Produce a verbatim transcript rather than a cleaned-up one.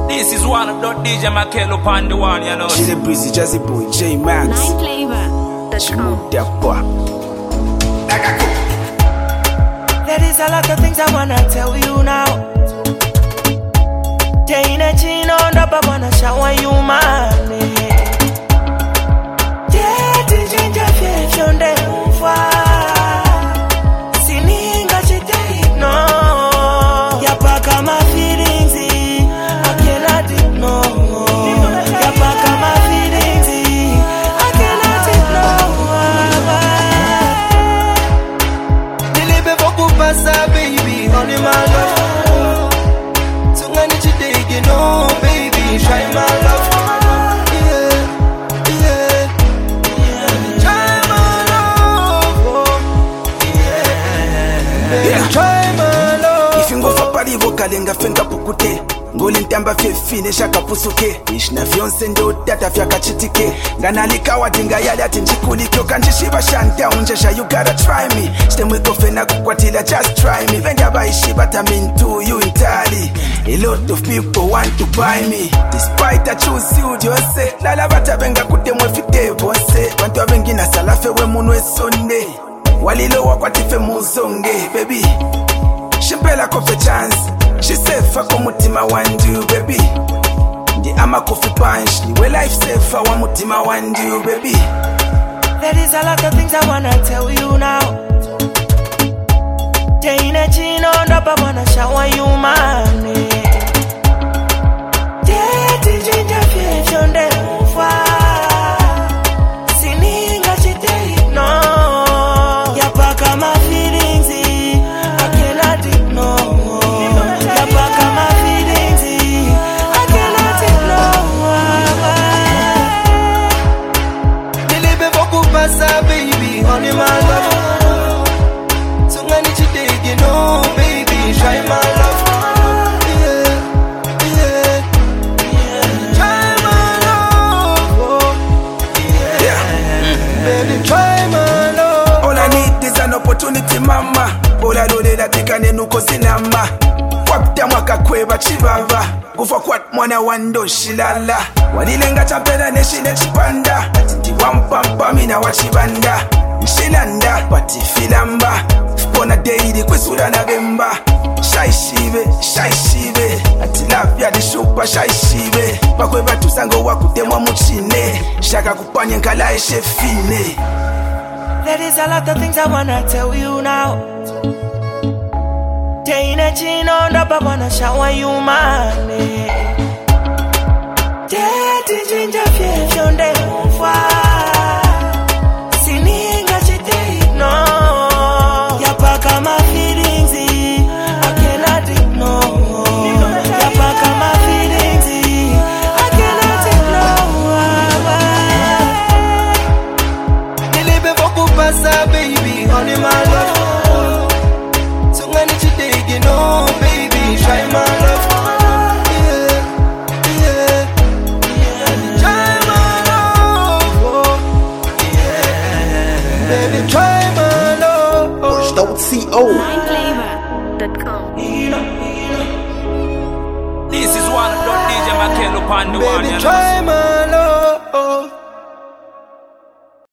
This is one of the D J Makel upon the one, you know. Chile Breezy, Jazzy Boy, J Max. Nine flavor dot com. There is a lot of things I wanna tell you now. Taina chino ndaba wanna shower you money. Yeah, tinjinja fyefonde mfa. Sininga chite no. Yapaka my feelings, I cannot ignore. Yapaka my feelings, I cannot ignore. Nilibe boku pasa baby, only my love. Tungani chite you know baby, try my love. Yeah, yeah, yeah. Try my love, oh, yeah, yeah. Try my love. If you go for party, vokalenga fenga pukute. Ngoli ntamba fefine shaka pusuke. Ishna fyonse ndo data fyaka chitike. Ganalika wadinga yali ati njikulike. Ukanjishiba shanta unjesha, you gotta try me. Stemwe kofena kukwatila, just try me. Venga baishi but I'm into you entirely. A lot of people want to buy me. Despite I choose you, just say lala bata benga kutemwe fite bonse. Wantu wa bengi na salafe we munwe sonde. Walilo wakwatife muzonge, baby. Shimpela kofe chance. She said fuck mutima wandu, baby. Ndi ama coffee punch. Niwe life safe wa mutima wandu, baby. There is a lot of things I wanna tell you now. Taina chino ndaba wanna shower you money. Yeah, tinjinja fyefonde mfa. Sininga chite no. Yapaka my feelings, I cannot ignore. Yapaka my feelings, I cannot ignore. Nilibe boku pasa baby, only my love. Tungani chite you know baby, try my love. Yeah, yeah, yeah. Try my love, oh, yeah, Yeah. baby, try my love. All I need is an opportunity, mama. All I know that I can nuko sinama. Wapita mwaka kweba chibava. Kufa kwat mwana wando shilala. Wadilenga champena neshine chipanda. Atindi wampampa mina wachibanda. Nshilanda pati filamba. Fpona daily kwisura na bemba. Shai shibe, shai shibe. Ati lafya di shupa shai shibe. Pakweba tusango wakutemwa muchine. Shaka kupanye nkala eshe fine. There is a lot of things I wanna tell you now. Taina chino ndaba wanna shower you money. Yeah, tinjinja fyefonde mfa. Sininga chite no. Yapaka my feelings, I cannot ignore. Yapaka my feelings, I cannot ignore. Nilibe boku pasa baby, only my love. Tungani chite you know baby, try my love. Yeah, yeah, yeah. Try my love, oh, yeah, baby, try my love. Push don't see oh. Nine flavor dot com. This is one of the D J Makel upon the one, you Baby, know. try my